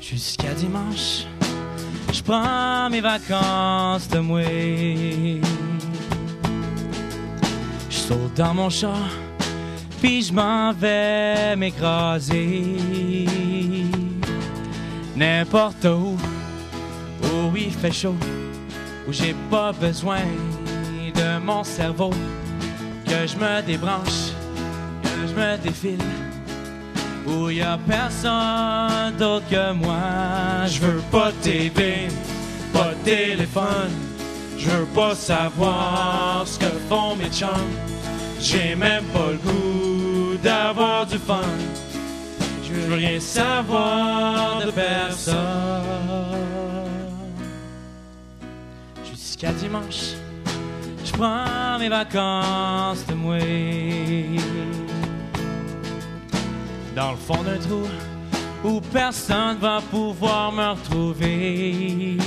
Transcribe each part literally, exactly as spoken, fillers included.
Jusqu'à dimanche, je prends mes vacances de moi. Je saute dans mon char, puis je m'en vais m'écraser. N'importe où, où il fait chaud, où j'ai pas besoin de mon cerveau. Que je me débranche, que je me défile, où y a personne d'autre que moi. Je veux pas de T V, pas de téléphone, je veux pas savoir ce que font mes chums. J'ai même pas le goût d'avoir du fun. Je veux rien savoir de personne. Jusqu'à dimanche, je prends mes vacances de moi. Dans le fond d'un trou où personne va pouvoir me retrouver.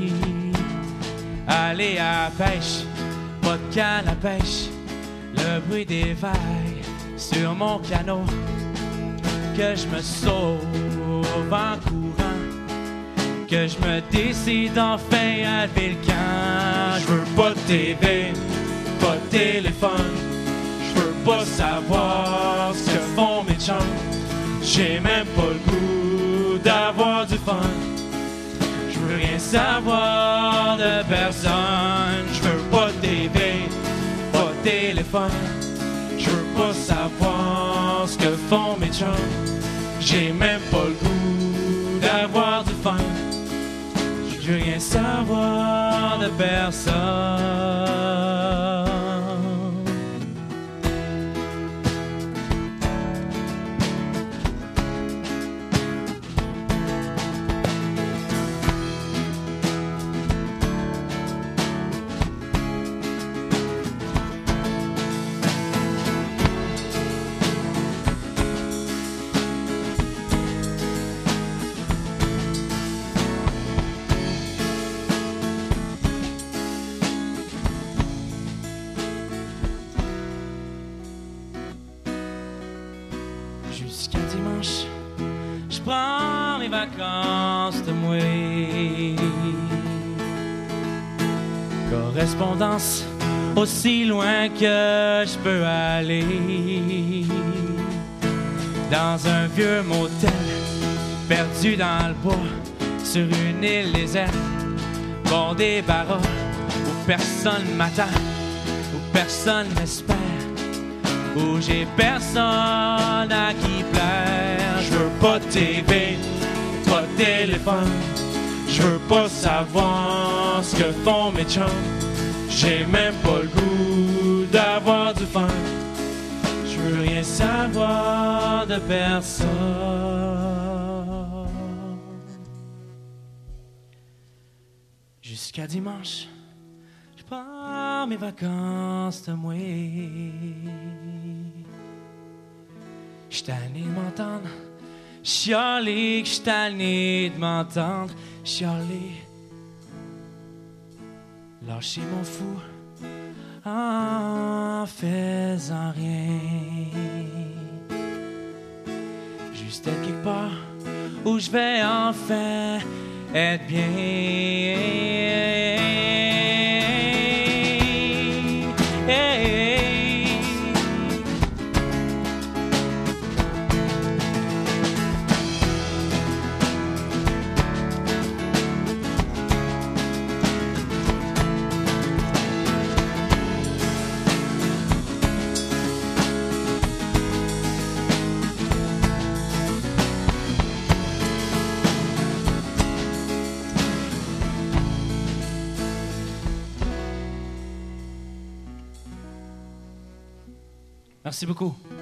Aller à la pêche, pas de canne à pêche, le bruit des vagues sur mon canot. Que je me sauve en courant, que je me décide enfin à lever le camp. Je veux pas de T V, pas de téléphone, je veux pas savoir ce que font mes chums. J'ai même pas le goût d'avoir du fun. Je veux rien savoir de personne. Je veux pas de T V, pas de téléphone, je veux pas savoir ce que font mes chums. J'ai même pas le goût d'avoir du fun. Je veux rien savoir de personne. Jusqu'à dimanche, je prends mes vacances de moi. Correspondance aussi loin que je peux aller. Dans un vieux motel, perdu dans le bois, sur une île déserte, bon débarras, où personne m'attend, où personne m'espère, où j'ai personne à qui plaire. Je veux pas de T V, pas de téléphone, je veux pas savoir ce que font mes chums. J'ai même pas le goût d'avoir du fun. Je veux rien savoir de personne. Jusqu'à dimanche, je prends mes vacances de moi. J'suis tanné de m'entendre chialer, que j'suis tanné de m'entendre chialer. Lâcher mon fou en faisant rien. Juste être quelque part où je vais enfin être bien. Hey, hey. Merci beaucoup.